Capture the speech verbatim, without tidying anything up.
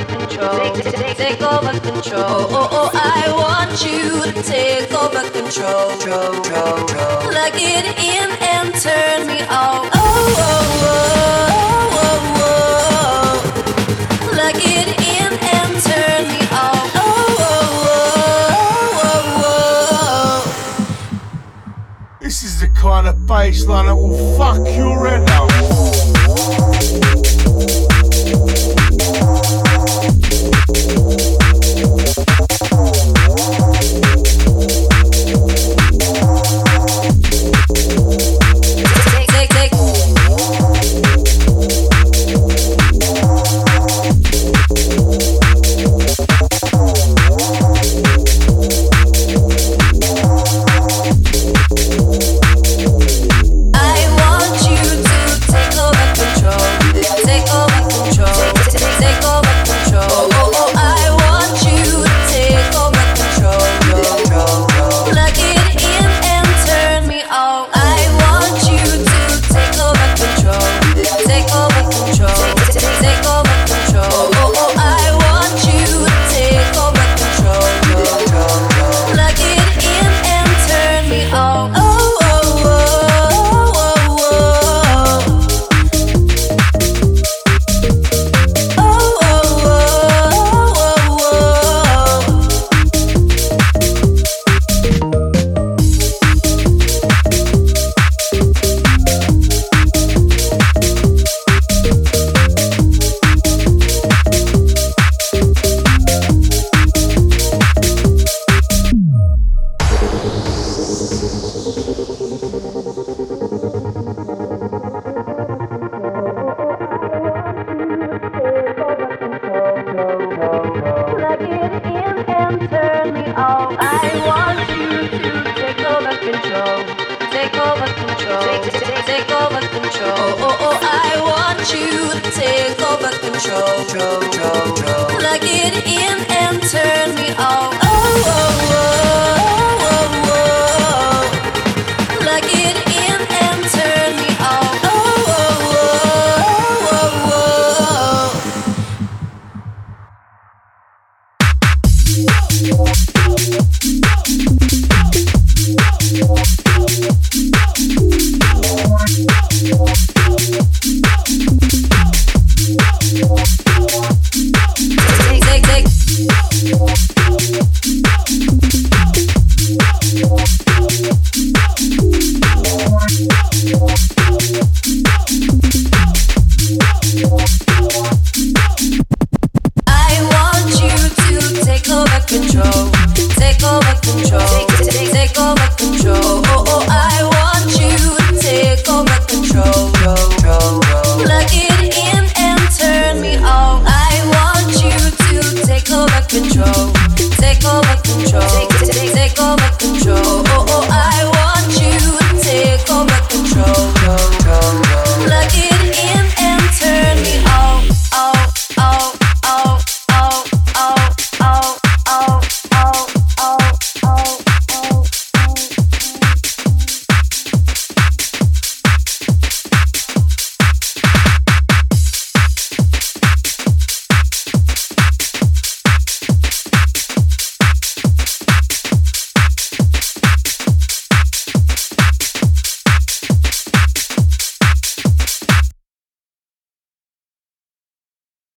control. Take, take, take over control. Oh, oh, I want you to take over control. Control, control, control. Plug it in and turn me on. Oh, oh, oh, oh, oh. Plug it in and turn me on. Oh, oh, oh, oh, oh. This is the kind of bassline that will fuck your head up. Whoa.